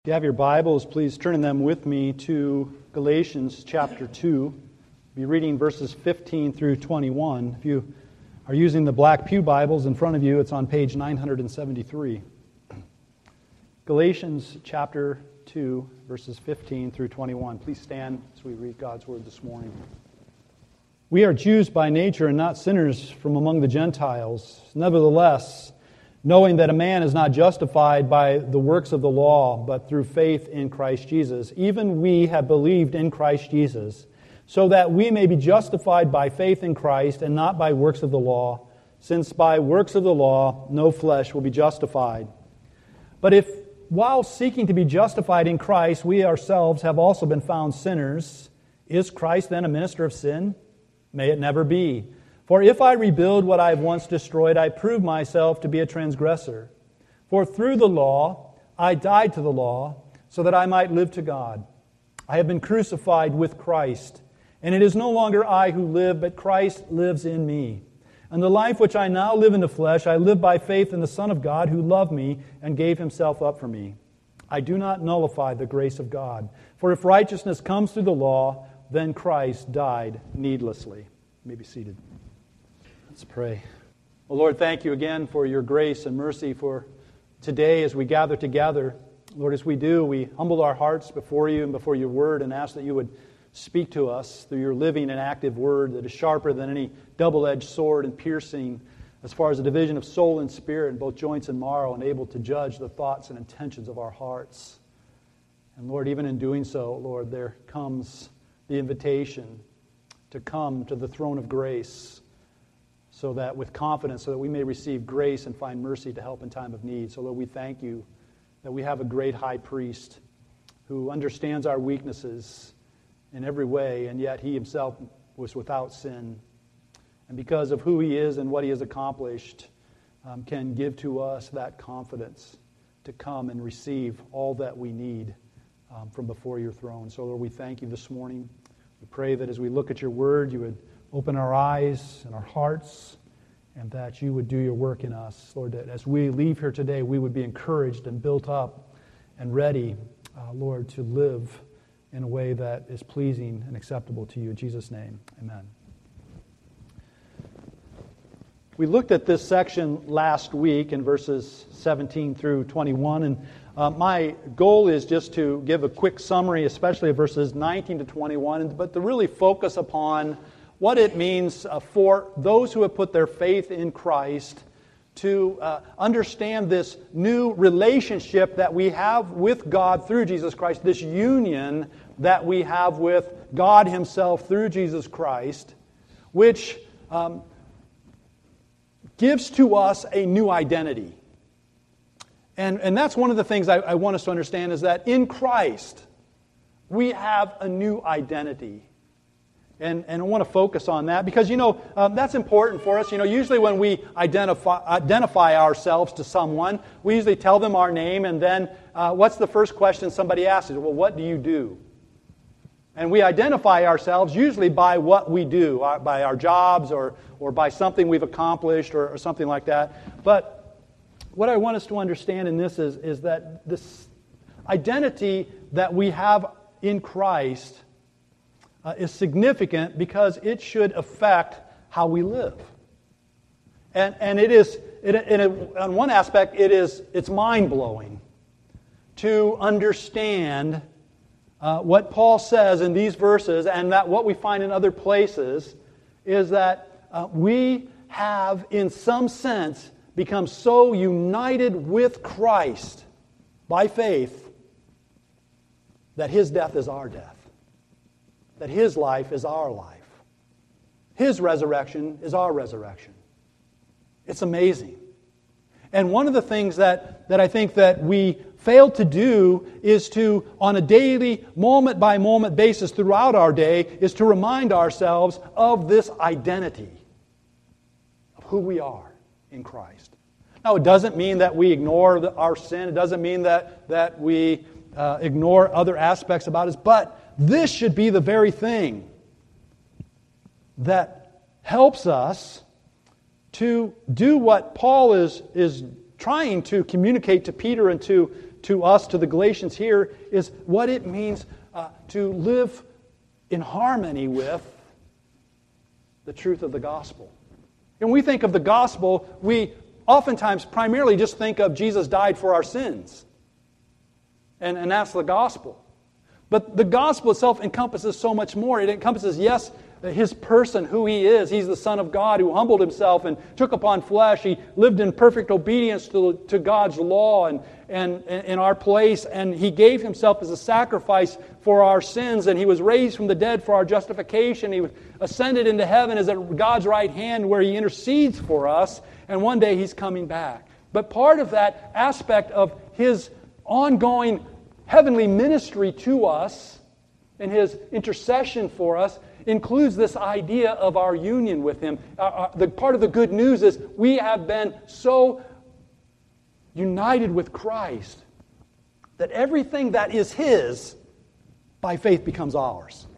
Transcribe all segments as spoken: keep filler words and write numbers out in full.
If you have your Bibles, please turn them with me to Galatians chapter two. I'll be reading verses fifteen through twenty-one. If you are using the Black Pew Bibles in front of you, it's on page nine hundred seventy-three. Galatians chapter two, verses fifteen through twenty-one. Please stand as we read God's Word this morning. We are Jews by nature and not sinners from among the Gentiles. Nevertheless, knowing that a man is not justified by the works of the law, but through faith in Christ Jesus, even we have believed in Christ Jesus, so that we may be justified by faith in Christ and not by works of the law, since by works of the law no flesh will be justified. But if, while seeking to be justified in Christ, we ourselves have also been found sinners, is Christ then a minister of sin? May it never be. For if I rebuild what I have once destroyed, I prove myself to be a transgressor. For through the law I died to the law, so that I might live to God. I have been crucified with Christ, and it is no longer I who live, but Christ lives in me. And the life which I now live in the flesh, I live by faith in the Son of God, who loved me and gave himself up for me. I do not nullify the grace of God. For if righteousness comes through the law, then Christ died needlessly. You may be seated. Let's pray. Well, Lord, thank you again for your grace and mercy for today as we gather together. Lord, as we do, we humble our hearts before you and before your word and ask that you would speak to us through your living and active word that is sharper than any double-edged sword and piercing as far as the division of soul and spirit in both joints and marrow and able to judge the thoughts and intentions of our hearts. And Lord, even in doing so, Lord, there comes the invitation to come to the throne of grace, so that with confidence, so that we may receive grace and find mercy to help in time of need. So Lord, we thank you that we have a great high priest who understands our weaknesses in every way, and yet he himself was without sin. And because of who he is and what he has accomplished, um, can give to us that confidence to come and receive all that we need um, from before your throne. So Lord, we thank you this morning. We pray that as we look at your word, you would open our eyes and our hearts, and that you would do your work in us. Lord, that as we leave here today, we would be encouraged and built up and ready, uh, Lord, to live in a way that is pleasing and acceptable to you. In Jesus' name, amen. We looked at this section last week in verses seventeen through twenty-one, and uh, my goal is just to give a quick summary, especially of verses nineteen to twenty-one, but to really focus upon what it means uh, for those who have put their faith in Christ to uh, understand this new relationship that we have with God through Jesus Christ, this union that we have with God himself through Jesus Christ, which um, gives to us a new identity. And, and that's one of the things I, I want us to understand, is that in Christ we have a new identity. And, and I want to focus on that because, you know, um, that's important for us. You know, usually when we identify identify ourselves to someone, we usually tell them our name, and then uh, what's the first question somebody asks is, well, what do you do? And we identify ourselves usually by what we do, uh, by our jobs or, or by something we've accomplished or, or something like that. But what I want us to understand in this is, is that this identity that we have in Christ Uh, is significant because it should affect how we live. And and it is, it, it, on one aspect, it is it's mind-blowing to understand uh, what Paul says in these verses, and that what we find in other places is that uh, we have, in some sense, become so united with Christ by faith that his death is our death. That his life is our life. His resurrection is our resurrection. It's amazing. And one of the things that, that I think that we fail to do is to, on a daily, moment-by-moment basis throughout our day, is to remind ourselves of this identity of who we are in Christ. Now, it doesn't mean that we ignore the, our sin. It doesn't mean that, that we uh, ignore other aspects about us, but this should be the very thing that helps us to do what Paul is, is trying to communicate to Peter and to, to us, to the Galatians here, is what it means uh, to live in harmony with the truth of the gospel. When we think of the gospel, we oftentimes primarily just think of Jesus died for our sins. And, and that's the gospel. But the gospel itself encompasses so much more. It encompasses, yes, His person, who He is. He's the Son of God who humbled Himself and took upon flesh. He lived in perfect obedience to, to God's law and, and, and in our place. And He gave Himself as a sacrifice for our sins. And He was raised from the dead for our justification. He ascended into heaven, is at God's right hand where He intercedes for us. And one day He's coming back. But part of that aspect of His ongoing heavenly ministry to us and His intercession for us includes this idea of our union with Him. Uh, uh, the part of the good news is we have been so united with Christ that everything that is His by faith becomes ours.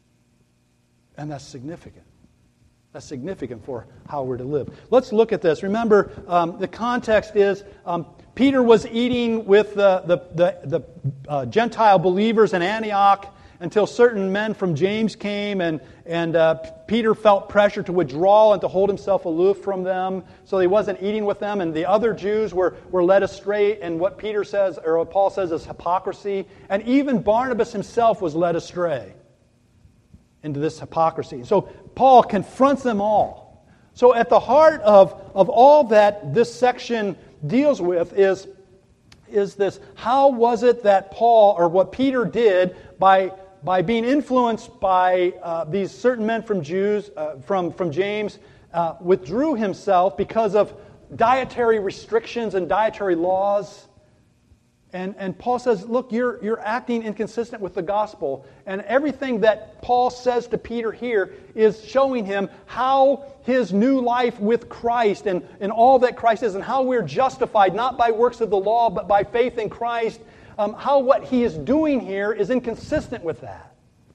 And that's significant. That's significant for how we're to live. Let's look at this. Remember, um, the context is um, Peter was eating with the, the, the, the uh, Gentile believers in Antioch until certain men from James came, and, and uh, Peter felt pressure to withdraw and to hold himself aloof from them, so he wasn't eating with them, and the other Jews were, were led astray, and what Peter says, or what Paul says, is hypocrisy, and even Barnabas himself was led astray into this hypocrisy. So Paul confronts them all. So at the heart of, of all that this section deals with is, is this: how was it that Paul, or what Peter did by, by being influenced by uh, these certain men from Jews, uh, from, from James, uh, withdrew himself because of dietary restrictions and dietary laws. And, and Paul says, look, you're, you're acting inconsistent with the gospel. And everything that Paul says to Peter here is showing him how his new life with Christ and, and all that Christ is, and how we're justified, not by works of the law, but by faith in Christ, um, how what he is doing here is inconsistent with that.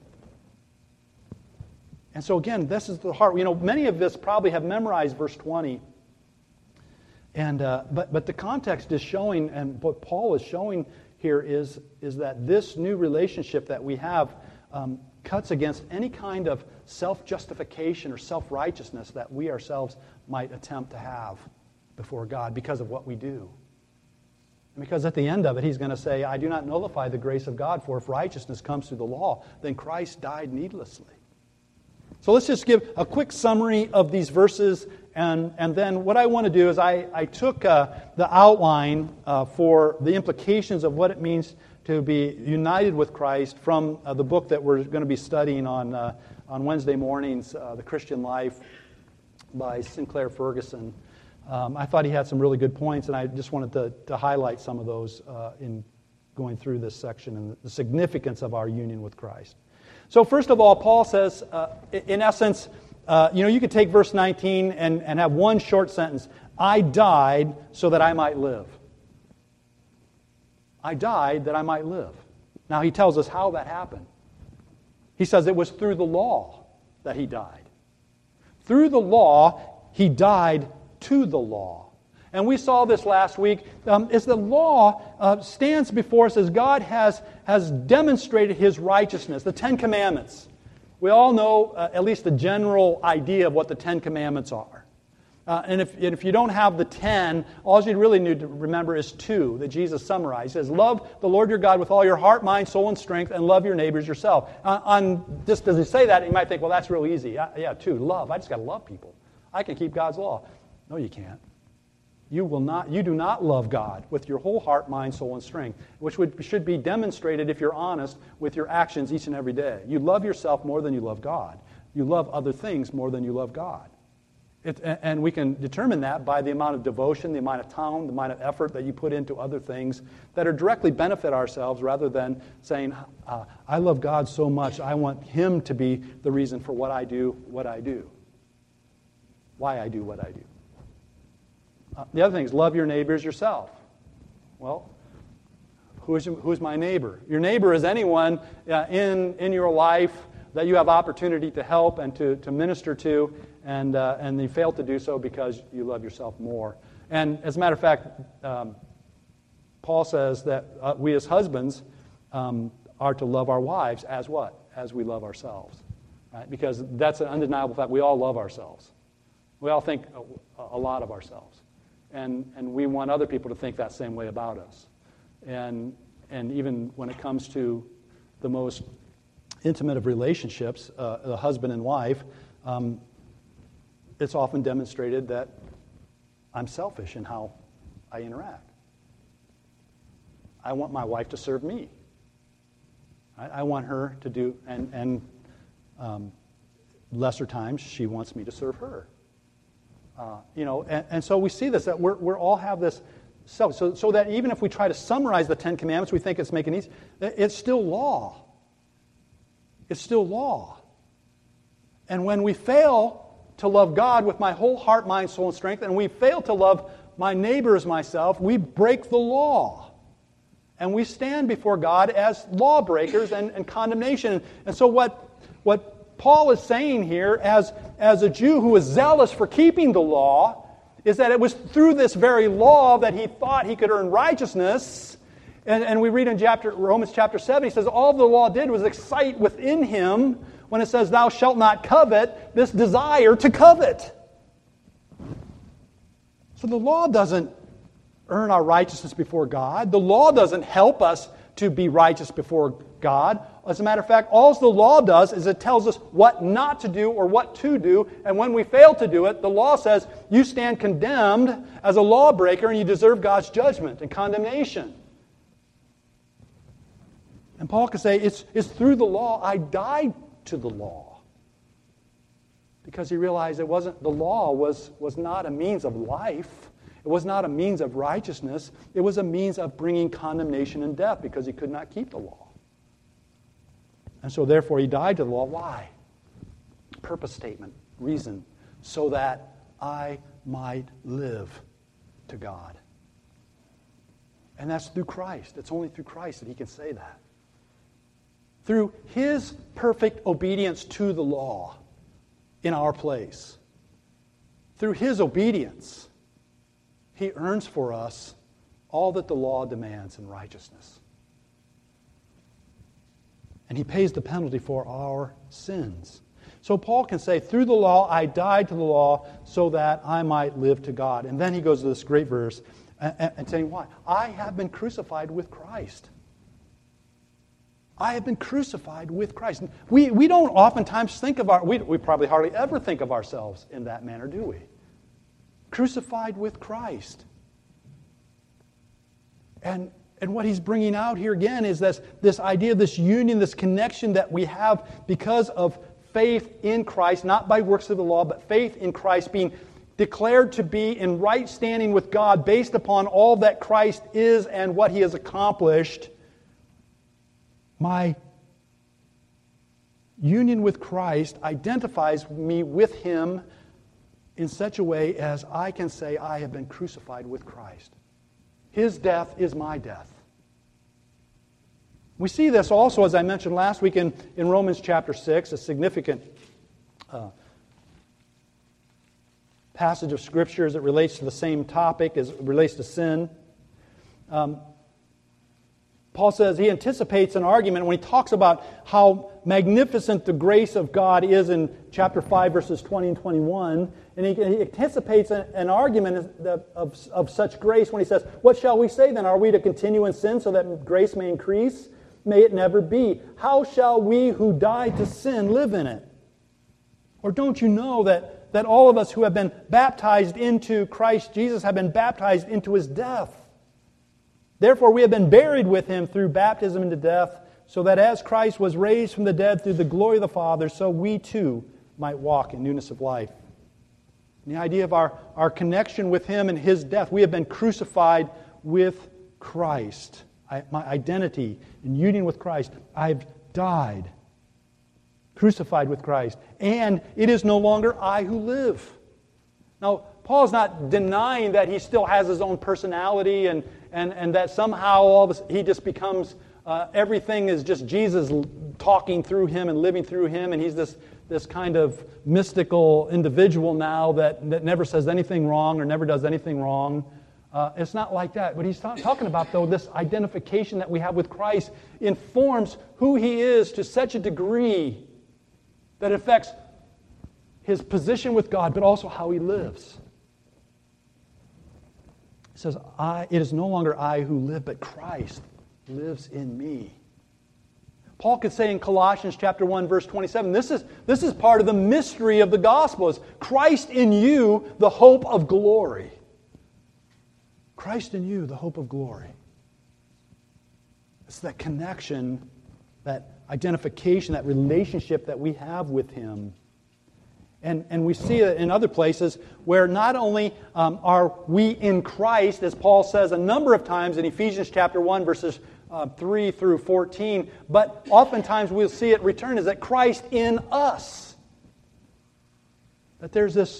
And so again, this is the heart. You know, many of us probably have memorized verse twenty. And uh, but but the context is showing, and what Paul is showing here is, is that this new relationship that we have um, cuts against any kind of self-justification or self-righteousness that we ourselves might attempt to have before God because of what we do. And because at the end of it, he's going to say, I do not nullify the grace of God, for if righteousness comes through the law, then Christ died needlessly. So let's just give a quick summary of these verses. And, and then what I want to do is I, I took uh, the outline uh, for the implications of what it means to be united with Christ from uh, the book that we're going to be studying on, uh, on Wednesday mornings, uh, The Christian Life by Sinclair Ferguson. Um, I thought he had some really good points, and I just wanted to, to highlight some of those uh, in going through this section and the significance of our union with Christ. So first of all, Paul says, uh, in essence, Uh, you know, you could take verse nineteen and, and have one short sentence. I died so that I might live. I died that I might live. Now, he tells us how that happened. He says it was through the law that he died. Through the law, he died to the law. And we saw this last week. Um, is the law uh, stands before us as God has, has demonstrated His righteousness, the Ten Commandments. We all know uh, at least the general idea of what the Ten Commandments are. Uh, and, if, and if you don't have the ten, all you really need to remember is two that Jesus summarized. He says, love the Lord your God with all your heart, mind, soul, and strength, and love your neighbors yourself. Uh, on just as he say that, you might think, well, that's real easy. Uh, yeah, two, love. I just got to love people. I can keep God's law. No, you can't. You will not. You do not love God with your whole heart, mind, soul, and strength, which would, should be demonstrated if you're honest with your actions each and every day. You love yourself more than you love God. You love other things more than you love God. It, and we can determine that by the amount of devotion, the amount of time, the amount of effort that you put into other things that are directly benefit ourselves, rather than saying, uh, I love God so much, I want Him to be the reason for what I do, what I do, why I do what I do. Uh, the other thing is love your neighbors yourself. Well, who is, who is my neighbor? Your neighbor is anyone uh, in, in your life that you have opportunity to help and to, to minister to, and, uh, and you fail to do so because you love yourself more And as a matter of fact, um, Paul says that uh, we as husbands um, are to love our wives as what? As we love ourselves. Right? Because that's an undeniable fact. We all love ourselves. We all think a, a lot of ourselves. And and we want other people to think that same way about us. And and even when it comes to the most intimate of relationships, uh, the husband and wife, um, it's often demonstrated that I'm selfish in how I interact. I want my wife to serve me. I, I want her to do, and, and um, lesser times she wants me to serve her. Uh, you know, and, and so we see this, that we're, we're all have this self. So, so that even if we try to summarize the Ten Commandments, we think it's making it easy. It's still law. It's still law. And when we fail to love God with my whole heart, mind, soul, and strength, and we fail to love my neighbor as myself, we break the law. And we stand before God as lawbreakers and, and condemnation. And so what, what Paul is saying here, as, as a Jew who was zealous for keeping the law, is that it was through this very law that he thought he could earn righteousness. And, and we read in chapter, Romans chapter seven, he says, all the law did was excite within him, when it says, thou shalt not covet, this desire to covet. So the law doesn't earn our righteousness before God. The law doesn't help us to be righteous before God. As a matter of fact, all the law does is it tells us what not to do or what to do. And when we fail to do it, the law says you stand condemned as a lawbreaker and you deserve God's judgment and condemnation. And Paul can say, it's, it's through the law I died to the law. Because he realized it wasn't, the law was, was not a means of life. It was not a means of righteousness. It was a means of bringing condemnation and death because he could not keep the law. And so therefore he died to the law. Why? Purpose statement, reason, so that I might live to God. And that's through Christ. It's only through Christ that he can say that. Through his perfect obedience to the law in our place. Through his obedience, he earns for us all that the law demands in righteousness. And he pays the penalty for our sins. So Paul can say, through the law, I died to the law so that I might live to God. And then he goes to this great verse and, and saying, why? I have been crucified with Christ. I have been crucified with Christ. We, we don't oftentimes think of our, we, we probably hardly ever think of ourselves in that manner, do we? Crucified with Christ. And, and what he's bringing out here again is this, this idea of this union, this connection that we have because of faith in Christ, not by works of the law, but faith in Christ, being declared to be in right standing with God based upon all that Christ is and what he has accomplished. My union with Christ identifies me with him in such a way as I can say I have been crucified with Christ. His death is my death. We see this also, as I mentioned last week, in, in Romans chapter six, a significant uh, passage of Scripture as it relates to the same topic, as it relates to sin. Um, Paul says he anticipates an argument when he talks about how magnificent the grace of God is in chapter five, verses twenty and twenty-one. And he, he anticipates an, an argument of, of, of such grace when he says, what shall we say then? Are we to continue in sin so that grace may increase? May it never be. How shall we who died to sin live in it? Or don't you know that, that all of us who have been baptized into Christ Jesus have been baptized into his death? Therefore, we have been buried with him through baptism into death, so that as Christ was raised from the dead through the glory of the Father, so we too might walk in newness of life. And the idea of our, our connection with him and his death, we have been crucified with Christ. I, my identity in union with Christ, I've died, crucified with Christ. And it is no longer I who live. Now, Paul's not denying that he still has his own personality and, and, and that somehow all of a, he just becomes, uh, everything is just Jesus talking through him and living through him, and he's this, this kind of mystical individual now that, that never says anything wrong or never does anything wrong. Uh, it's not like that. What he's ta- talking about, though, this identification that we have with Christ informs who he is to such a degree that it affects his position with God, but also how he lives. He says, I, it is no longer I who live, but Christ lives in me. Paul could say in Colossians chapter one, verse twenty-seven, this is, this is part of the mystery of the gospel, is Christ in you, the hope of glory. Christ in you, the hope of glory. It's that connection, that identification, that relationship that we have with him. And, and we see it in other places where not only um, are we in Christ, as Paul says a number of times in Ephesians chapter one, verses uh, three through fourteen, but oftentimes we'll see it return is that Christ in us. That there's this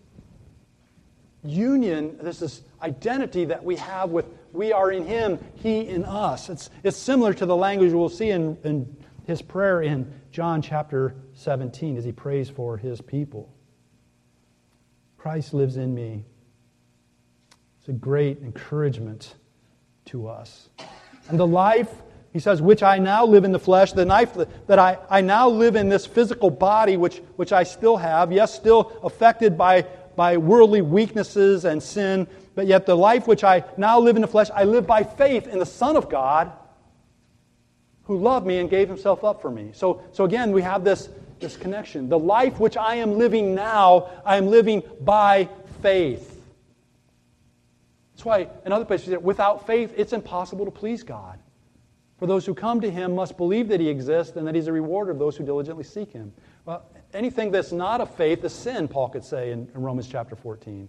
union, there's this identity that we have with, we are in him, he in us. It's, it's similar to the language we'll see in, in his prayer in John chapter seventeen as he prays for his people. Christ lives in me. It's a great encouragement to us. And the life, he says, which I now live in the flesh, the life that I, I now live in this physical body, which, which I still have, yes, still affected by, by worldly weaknesses and sin, but yet the life which I now live in the flesh, I live by faith in the Son of God, who loved me and gave himself up for me. So, so again, we have this, this connection. The life which I am living now, I am living by faith. That's why in other places, without faith, it's impossible to please God. For those who come to him must believe that he exists and that he's a rewarder of those who diligently seek him. Well, anything that's not of faith is sin, Paul could say in, in Romans chapter fourteen.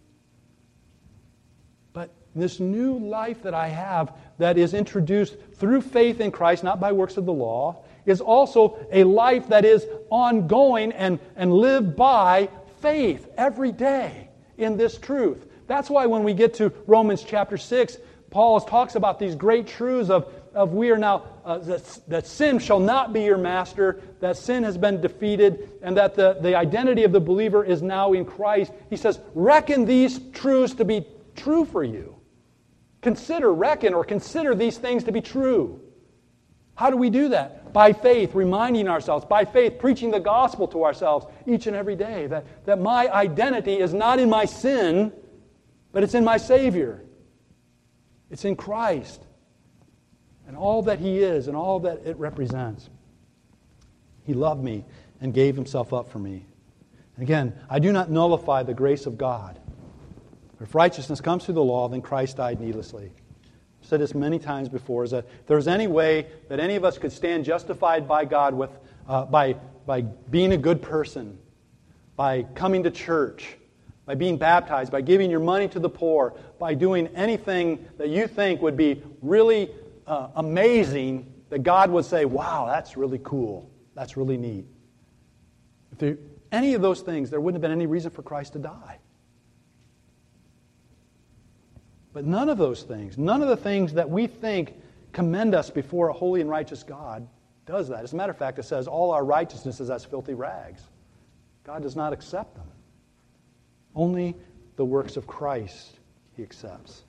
But this new life that I have that is introduced through faith in Christ, not by works of the law, is also a life that is ongoing and, and lived by faith every day in this truth. That's why when we get to Romans chapter six, Paul talks about these great truths of, of we are now, uh, that, that sin shall not be your master, that sin has been defeated, and that the, the identity of the believer is now in Christ. He says, reckon these truths to be true for you. Consider, reckon, or consider these things to be true. How do we do that? By faith, reminding ourselves, by faith, preaching the gospel to ourselves each and every day, that, that my identity is not in my sin, but it's in my Savior. It's in Christ and all that he is and all that it represents. He loved me and gave himself up for me. And again, I do not nullify the grace of God. If righteousness comes through the law, then Christ died needlessly. I've said this many times before, is that if there's any way that any of us could stand justified by God with, uh, by, by being a good person, by coming to church, by being baptized, by giving your money to the poor, by doing anything that you think would be really uh, amazing, that God would say, wow, that's really cool. That's really neat. If there, any of those things, there wouldn't have been any reason for Christ to die. But none of those things, none of the things that we think commend us before a holy and righteous God does that. As a matter of fact, it says all our righteousness is as filthy rags. God does not accept them. Only the works of Christ he accepts.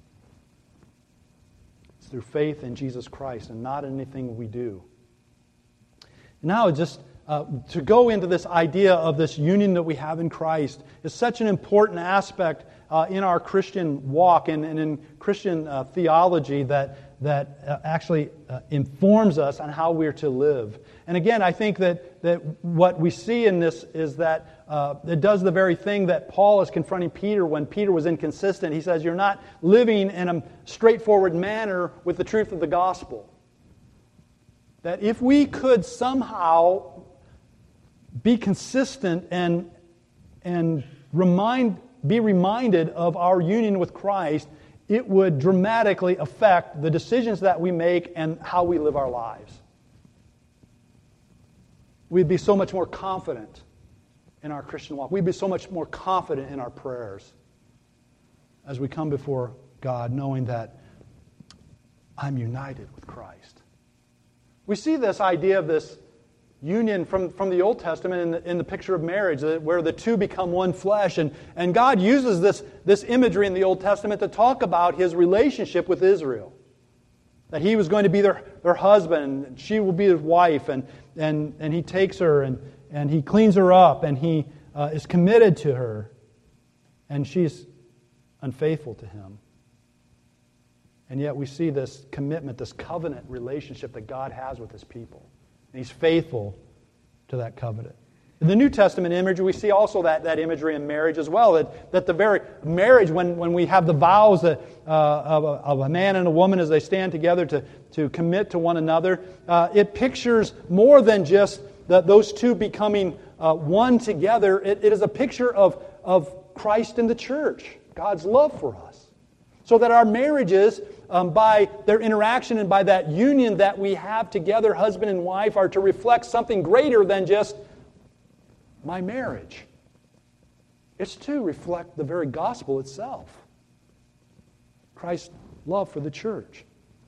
It's through faith in Jesus Christ and not in anything we do. Now, just uh, to go into this idea of this union that we have in Christ is such an important aspect uh, in our Christian walk and, and in Christian uh, theology that, that uh, actually uh, informs us on how we're to live. And again, I think that, that what we see in this is that uh, it does the very thing that Paul is confronting Peter when Peter was inconsistent. He says, you're not living in a straightforward manner with the truth of the gospel. That if we could somehow be consistent and, and remind, be reminded of our union with Christ, it would dramatically affect the decisions that we make and how we live our lives. We'd be so much more confident in our Christian walk. We'd be so much more confident in our prayers as we come before God, knowing that I'm united with Christ. We see this idea of this union from, from the Old Testament in the, in the picture of marriage, where the two become one flesh. And, and God uses this, this imagery in the Old Testament to talk about His relationship with Israel. That He was going to be their, their husband, and she will be His wife, and, and, and He takes her, and, and He cleans her up, and He uh, is committed to her, and she's unfaithful to Him. And yet we see this commitment, this covenant relationship that God has with His people. And He's faithful to that covenant. In the New Testament imagery, we see also that, that imagery in marriage as well. That, that the very marriage, when, when we have the vows that, uh, of, a, of a man and a woman as they stand together to, to commit to one another, uh, it pictures more than just the, those two becoming uh, one together. It, it is a picture of, of Christ and the church, God's love for us. So that our marriages, um, by their interaction and by that union that we have together, husband and wife, are to reflect something greater than just my marriage. It's to reflect the very gospel itself. Christ's love for the church.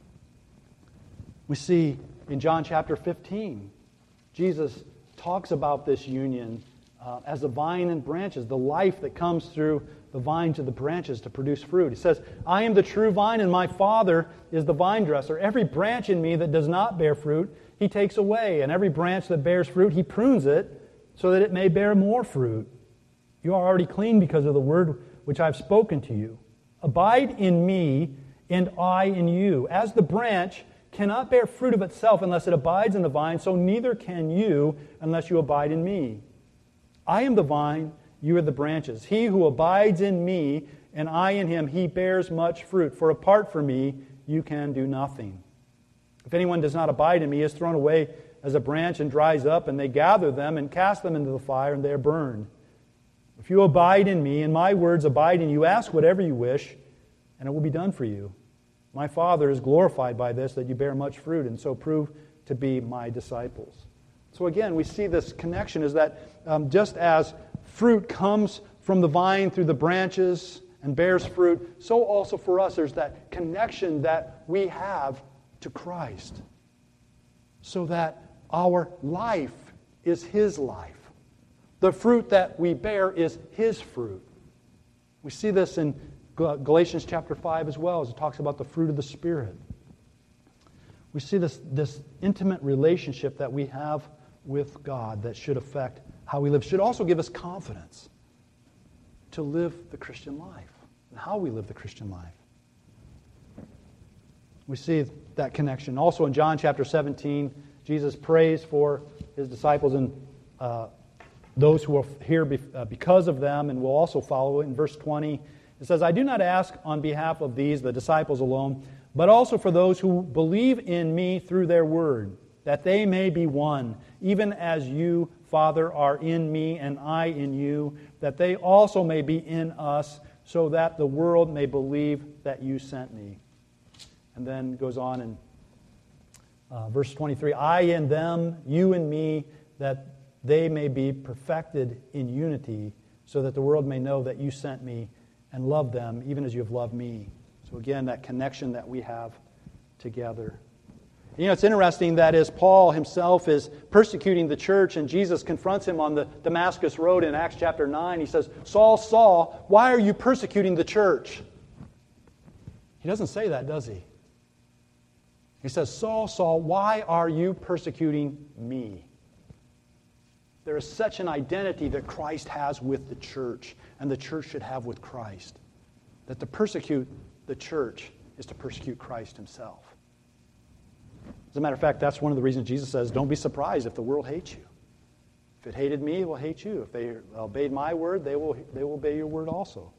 We see in John chapter fifteen, Jesus talks about this union uh, as the vine and branches, the life that comes through the vine to the branches to produce fruit. He says, I am the true vine and my Father is the vine dresser. Every branch in me that does not bear fruit, He takes away. And every branch that bears fruit, He prunes it so that it may bear more fruit. You are already clean because of the word which I have spoken to you. Abide in me and I in you. As the branch cannot bear fruit of itself unless it abides in the vine, so neither can you unless you abide in me. I am the vine, you are the branches. He who abides in me and I in him, he bears much fruit. For apart from me, you can do nothing. If anyone does not abide in me, he is thrown away as a branch and dries up, and they gather them and cast them into the fire, and they are burned. If you abide in me, and my words abide in you, ask whatever you wish, and it will be done for you. My Father is glorified by this, that you bear much fruit, and so prove to be my disciples. So again, we see this connection is that um, just as fruit comes from the vine through the branches and bears fruit, so also for us there's that connection that we have to Christ. So that our life is His life. The fruit that we bear is His fruit. We see this in Galatians chapter five as well, as it talks about the fruit of the Spirit. We see this, this intimate relationship that we have with God that should affect how we live. Should also give us confidence to live the Christian life and how we live the Christian life. We see that connection. Also in John chapter seventeen, Jesus prays for His disciples and uh, those who are here be, uh, because of them, and we'll also follow it in verse twenty. It says, I do not ask on behalf of these, the disciples alone, but also for those who believe in me through their word, that they may be one, even as you, Father, are in me and I in you, that they also may be in us, so that the world may believe that you sent me. And then goes on in uh, verse twenty-three, I in them, you in me, that they may be perfected in unity, so that the world may know that you sent me and loved them, even as you have loved me. So again, that connection that we have together. You know, it's interesting that as Paul himself is persecuting the church and Jesus confronts him on the Damascus Road in Acts chapter nine, he says, Saul, Saul, why are you persecuting the church? He doesn't say that, does he? He says, Saul, Saul, why are you persecuting me? There is such an identity that Christ has with the church, and the church should have with Christ. That to persecute the church is to persecute Christ Himself. As a matter of fact, that's one of the reasons Jesus says, don't be surprised if the world hates you. If it hated me, it will hate you. If they obeyed my word, they will, they will obey your word also.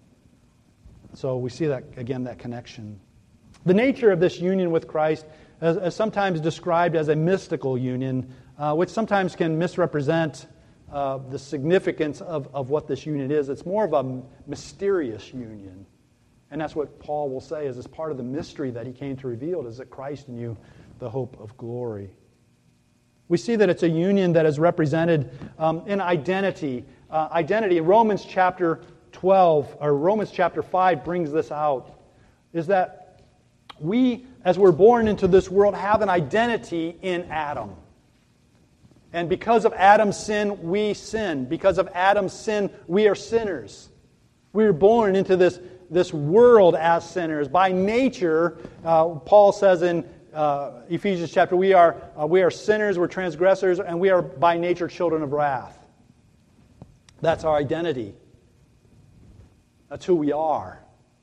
So we see that, again, that connection. The nature of this union with Christ is, is sometimes described as a mystical union, uh, which sometimes can misrepresent uh, the significance of, of what this union is. It's more of a mysterious union. And that's what Paul will say is as part of the mystery that he came to reveal, is that Christ in you, the hope of glory. We see that it's a union that is represented um, in identity. Uh, identity, Romans chapter twelve, or Romans chapter five brings this out, is that we, as we're born into this world, have an identity in Adam. And because of Adam's sin, we sin. Because of Adam's sin, we are sinners. We were born into this, this world as sinners. By nature, uh, Paul says in uh, Ephesians chapter, we are, uh, we are sinners, we're transgressors, and we are by nature children of wrath. That's our identity. That's who we are.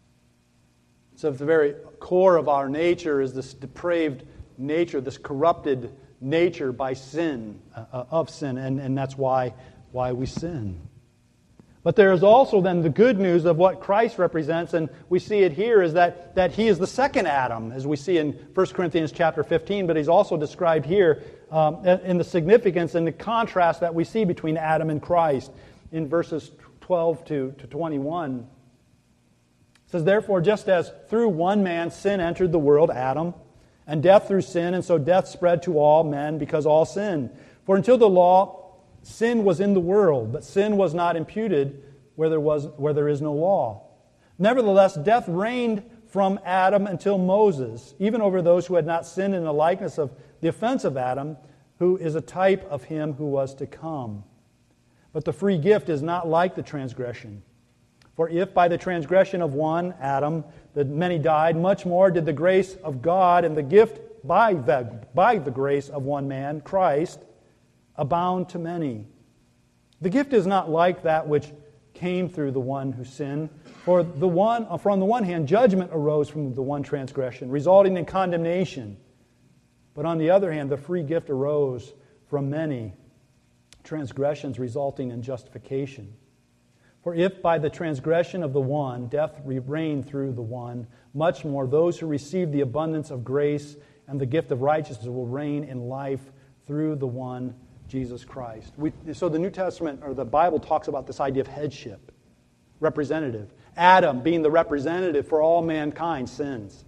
So at the very core of our nature is this depraved nature, this corrupted nature by sin, uh, of sin, and, and that's why, why we sin. But there is also then the good news of what Christ represents, and we see it here, is that, that He is the second Adam, as we see in First Corinthians chapter fifteen, but He's also described here um, in the significance and the contrast that we see between Adam and Christ in verses twelve to twenty-one. It says, "Therefore, just as through one man sin entered the world, Adam, and death through sin, and so death spread to all men because all sinned. For until the law, sin was in the world, but sin was not imputed where there was where there is no law. Nevertheless, death reigned from Adam until Moses, even over those who had not sinned in the likeness of the offense of Adam, who is a type of him who was to come. But the free gift is not like the transgression. For if by the transgression of one, Adam, the many died, much more did the grace of God and the gift by the, by the grace of one man, Christ, abound to many. The gift is not like that which came through the one who sinned. For the one, for on the one hand, judgment arose from the one transgression, resulting in condemnation. But on the other hand, the free gift arose from many transgressions, resulting in justification. For if by the transgression of the one death reigned through the one, much more those who receive the abundance of grace and the gift of righteousness will reign in life through the one, Jesus Christ." We, so the New Testament, or the Bible, talks about this idea of headship, representative. Adam being the representative for all mankind sins.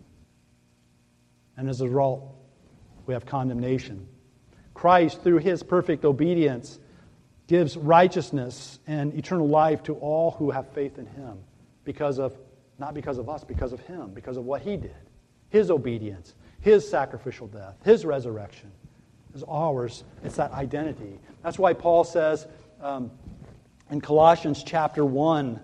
And as a result, we have condemnation. Christ, through His perfect obedience, gives righteousness and eternal life to all who have faith in Him. Because of, not because of us, because of Him, because of what He did. His obedience, His sacrificial death, His resurrection is ours. It's that identity. That's why Paul says um, in Colossians chapter one,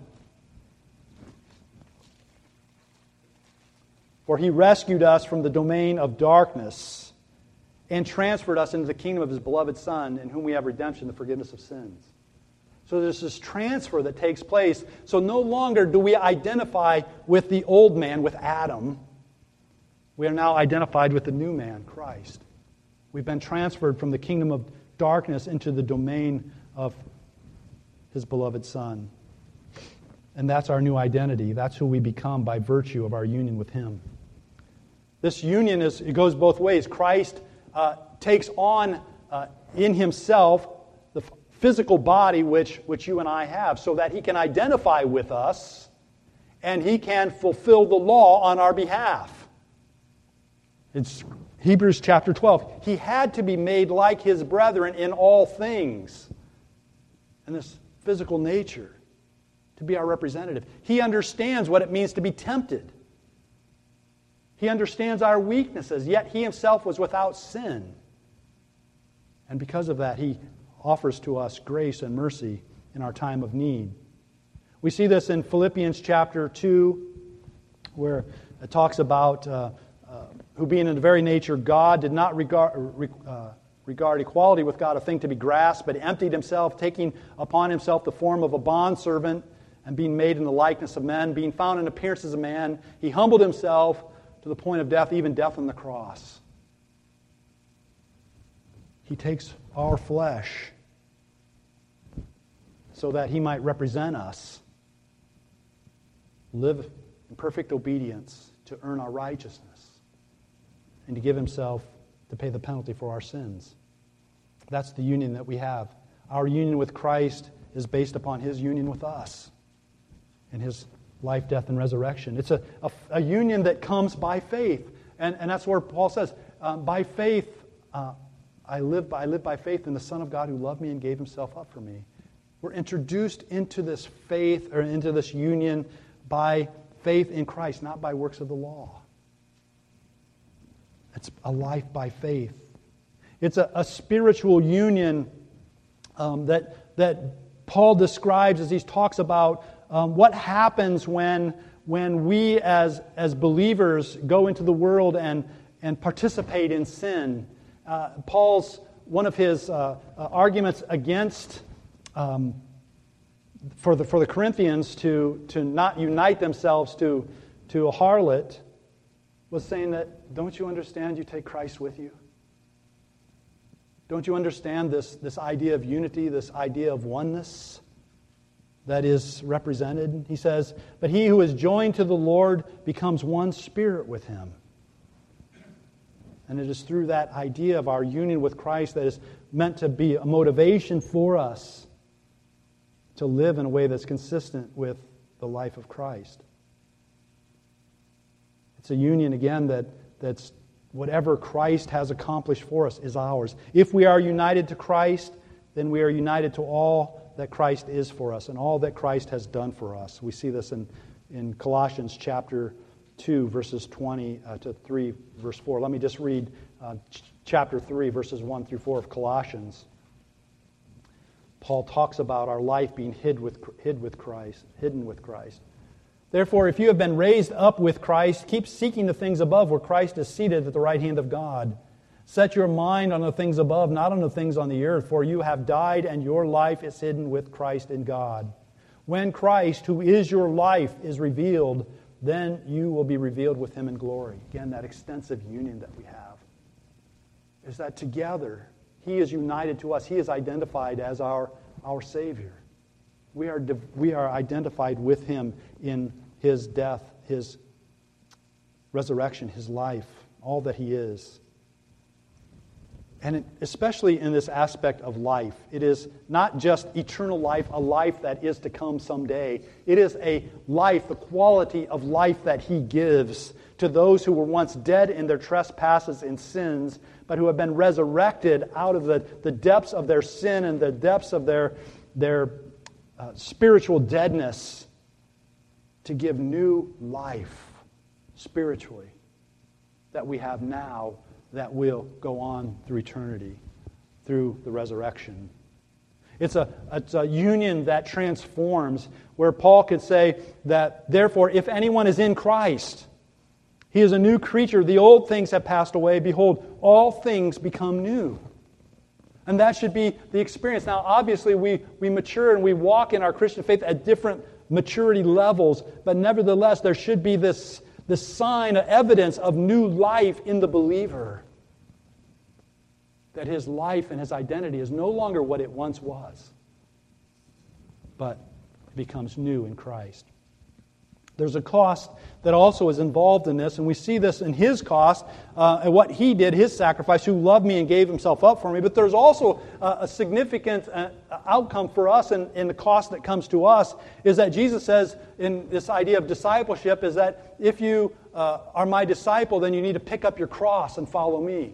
"For He rescued us from the domain of darkness and transferred us into the kingdom of His beloved Son, in whom we have redemption, the forgiveness of sins." So there's this transfer that takes place. So no longer do we identify with the old man, with Adam. We are now identified with the new man, Christ. We've been transferred from the kingdom of darkness into the domain of His beloved Son. And that's our new identity. That's who we become by virtue of our union with Him. This union is, it goes both ways. Christ Uh, takes on uh, in Himself the f- physical body which, which you and I have, so that He can identify with us and He can fulfill the law on our behalf. It's Hebrews chapter twelve. He had to be made like His brethren in all things, in this physical nature, to be our representative. He understands what it means to be tempted. He understands our weaknesses, yet He Himself was without sin. And because of that, He offers to us grace and mercy in our time of need. We see this in Philippians chapter two, where it talks about uh, uh, who being in the very nature God did not regard, uh, regard equality with God a thing to be grasped, but emptied Himself, taking upon Himself the form of a bondservant, and being made in the likeness of men, being found in appearance as a man, He humbled Himself to the point of death, even death on the cross. He takes our flesh so that He might represent us, live in perfect obedience to earn our righteousness, and to give Himself to pay the penalty for our sins. That's the union that we have. Our union with Christ is based upon His union with us and His life, death, and resurrection. It's a, a, a union that comes by faith. And, and that's where Paul says, um, by faith, uh, I, live by, I live by faith in the Son of God who loved me and gave Himself up for me. We're introduced into this faith, or into this union, by faith in Christ, not by works of the law. It's a life by faith. It's a, a spiritual union um, that, that Paul describes as he talks about um, what happens when, when we as, as believers go into the world and, and participate in sin. Uh, Paul's, one of his uh, uh, arguments against um, for the for the Corinthians to, to not unite themselves to, to a harlot was saying that, don't you understand you take Christ with you? Don't you understand this, this idea of unity, this idea of oneness that is represented? He says, but he who is joined to the Lord becomes one spirit with him. And it is through that idea of our union with Christ that is meant to be a motivation for us to live in a way that's consistent with the life of Christ. It's a union, again, that that's whatever Christ has accomplished for us is ours. If we are united to Christ, then we are united to all that Christ is for us and all that Christ has done for us. We see this in, in Colossians chapter two, verses twenty uh, to three, verse four. Let me just read uh, ch- chapter three, verses one through four of Colossians. Paul talks about our life being hid with, hid with Christ, hidden with Christ. Therefore, if you have been raised up with Christ, keep seeking the things above where Christ is seated at the right hand of God. Set your mind on the things above, not on the things on the earth, for you have died and your life is hidden with Christ in God. When Christ, who is your life, is revealed, then you will be revealed with Him in glory. Again, that extensive union that we have is that together He is united to us. He is identified as our, our Savior. We are, we are identified with Him in His death, His resurrection, His life, all that He is. And it, especially in this aspect of life, it is not just eternal life, a life that is to come someday. It is a life, the quality of life that He gives to those who were once dead in their trespasses and sins, but who have been resurrected out of the, the depths of their sin and the depths of their, their uh, spiritual deadness to give new life spiritually that we have now, that will go on through eternity, through the resurrection. It's a, it's a union that transforms, where Paul could say that, therefore, if anyone is in Christ, he is a new creature. The old things have passed away. Behold, all things become new. And that should be the experience. Now, obviously, we, we mature and we walk in our Christian faith at different maturity levels, but nevertheless, there should be this the sign, evidence of new life in the believer. That his life and his identity is no longer what it once was, but it becomes new in Christ. There's a cost that also is involved in this, and we see this in His cost, uh, and what He did, His sacrifice, who loved me and gave Himself up for me. But there's also uh, a significant uh, outcome for us, and, and the cost that comes to us is that Jesus says in this idea of discipleship is that if you uh, are my disciple, then you need to pick up your cross and follow me.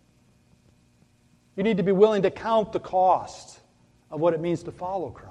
You need to be willing to count the cost of what it means to follow Christ.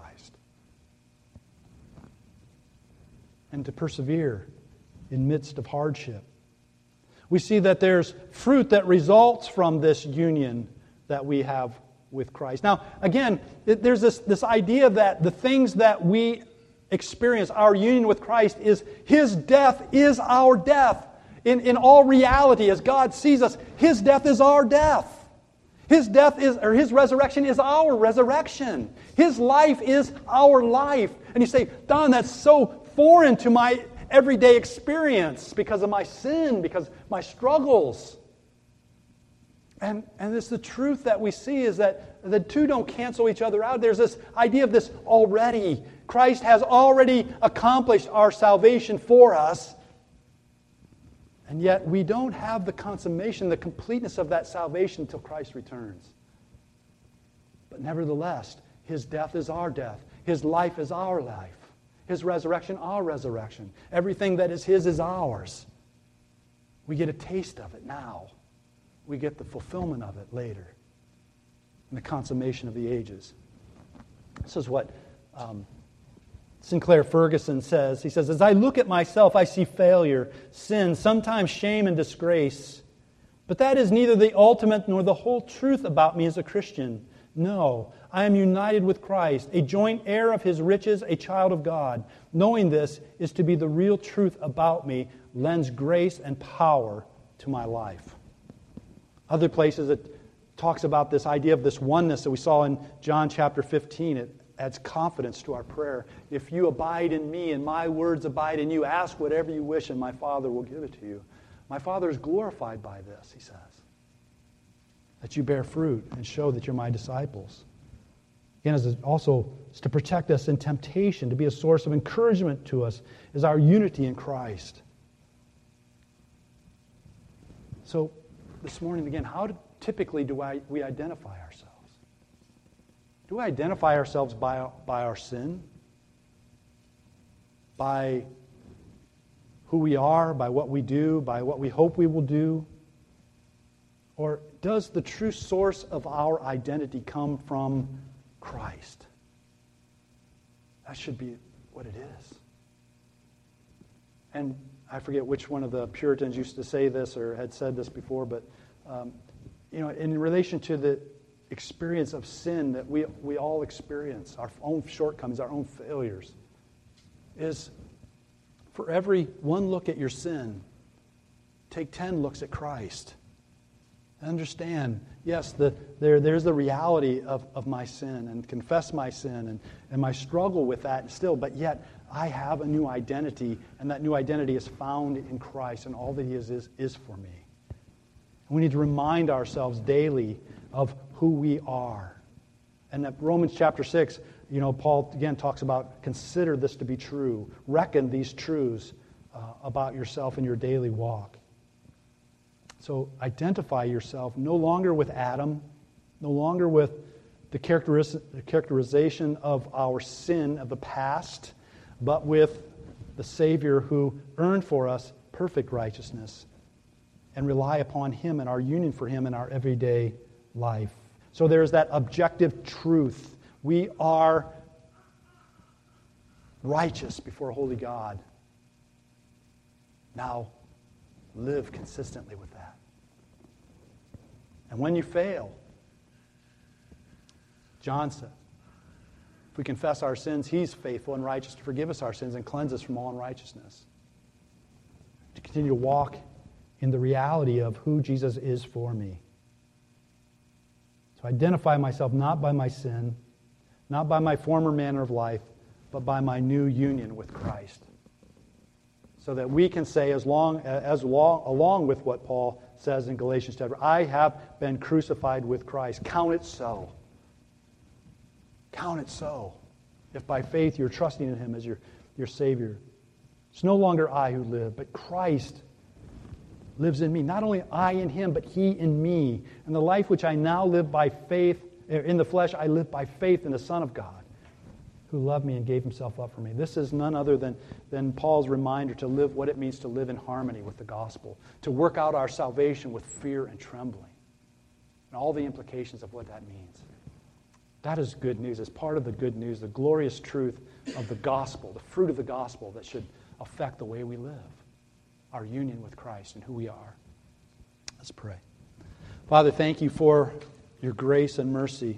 And to persevere in midst of hardship. We see that there's fruit that results from this union that we have with Christ. Now, again, there's this, this idea that the things that we experience, our union with Christ, is His death is our death. In, in all reality, as God sees us, His death is our death. His death is, or His resurrection is our resurrection. His life is our life. And you say, Don, that's so foreign to my everyday experience because of my sin, because of my struggles. And, and it's the truth that we see is that the two don't cancel each other out. There's this idea of this already. Christ has already accomplished our salvation for us. And yet we don't have the consummation, the completeness of that salvation until Christ returns. But nevertheless, His death is our death. His life is our life. His resurrection, our resurrection. Everything that is His is ours. We get a taste of it now. We get the fulfillment of it later. In the consummation of the ages. This is what um, Sinclair Ferguson says. He says, as I look at myself, I see failure, sin, sometimes shame and disgrace. But that is neither the ultimate nor the whole truth about me as a Christian. No, I am united with Christ, a joint heir of His riches, a child of God. Knowing this is to be the real truth about me, lends grace and power to my life. Other places it talks about this idea of this oneness that we saw in John chapter fifteen. It adds confidence to our prayer. If you abide in me and my words abide in you, ask whatever you wish and my Father will give it to you. My Father is glorified by this, He says. That you bear fruit and show that you're my disciples. Again, as also is to protect us in temptation, to be a source of encouragement to us, is our unity in Christ. So, this morning again, how do, typically do I, we identify ourselves? Do we identify ourselves by, by our sin? By who we are, by what we do, by what we hope we will do? Or does the true source of our identity come from Christ? That should be what it is. And I forget which one of the Puritans used to say this or had said this before, but um, you know, in relation to the experience of sin that we we all experience, our own shortcomings, our own failures, is for every one look at your sin, take ten looks at Christ. Understand, yes, the, there, there's the reality of, of my sin, and confess my sin and, and my struggle with that still, but yet I have a new identity, and that new identity is found in Christ, and all that He is is, is for me. And we need to remind ourselves daily of who we are. And that Romans chapter six, you know, Paul again talks about consider this to be true. Reckon these truths uh, about yourself in your daily walk. So identify yourself no longer with Adam, no longer with the characterization of our sin of the past, but with the Savior who earned for us perfect righteousness, and rely upon Him and our union for Him in our everyday life. So there's that objective truth. We are righteous before a holy God. Now, live consistently with that. And when you fail, John said, if we confess our sins, He's faithful and righteous to forgive us our sins and cleanse us from all unrighteousness. To continue to walk in the reality of who Jesus is for me. So identify myself not by my sin, not by my former manner of life, but by my new union with Christ. So that we can say, as long as long, along with what Paul says in Galatians chapter, I have been crucified with Christ. Count it so. Count it so. If by faith you're trusting in Him as your, your Savior. It's no longer I who live, but Christ lives in me. Not only I in Him, but He in me. And the life which I now live by faith, in the flesh, I live by faith in the Son of God, who loved me and gave Himself up for me. This is none other than, than Paul's reminder to live what it means to live in harmony with the gospel, to work out our salvation with fear and trembling, and all the implications of what that means. That is good news. It's part of the good news, the glorious truth of the gospel, the fruit of the gospel that should affect the way we live, our union with Christ and who we are. Let's pray. Father, thank You for Your grace and mercy.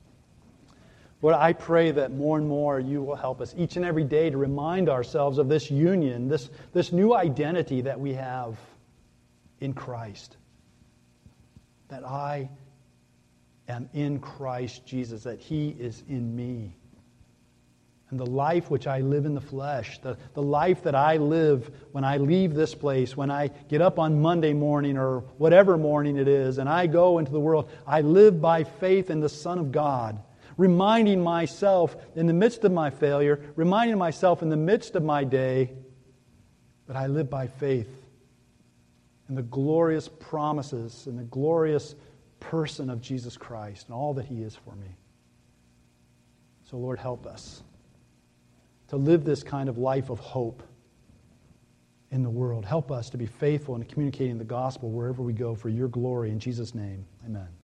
Lord, I pray that more and more You will help us each and every day to remind ourselves of this union, this, this new identity that we have in Christ. That I am in Christ Jesus, that He is in me. And the life which I live in the flesh, the, the life that I live when I leave this place, when I get up on Monday morning or whatever morning it is, and I go into the world, I live by faith in the Son of God, reminding myself in the midst of my failure, reminding myself in the midst of my day, that I live by faith in the glorious promises and the glorious person of Jesus Christ and all that He is for me. So Lord, help us to live this kind of life of hope in the world. Help us to be faithful in communicating the gospel wherever we go for Your glory. In Jesus' name, amen.